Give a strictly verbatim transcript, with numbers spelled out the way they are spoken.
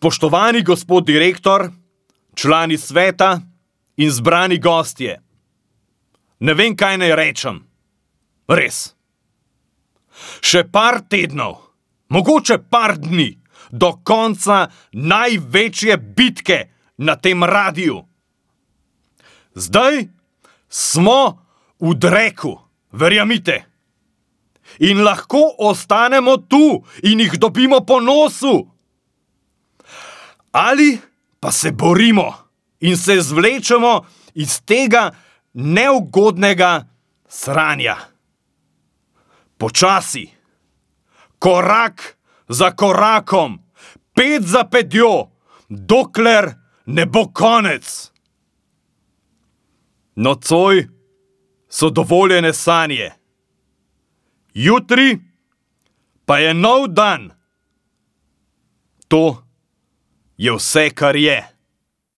Spoštovani gospod direktor, člani sveta in zbrani gostje. Ne vem, kaj naj rečem. Res. Še par tednov, mogoče par dni, do konca največje bitke na tem radiju. Zdaj smo v dreku, verjamite. In lahko ostanemo tu in jih dobimo po nosu. Ali pa se borimo in se zvlečemo iz tega neugodnega sranja. Počasi, korak za korakom, ped za pedjo, dokler ne bo konec. Nocoj so dovoljene sanje. Jutri pa je nov dan. To je vse, kar je.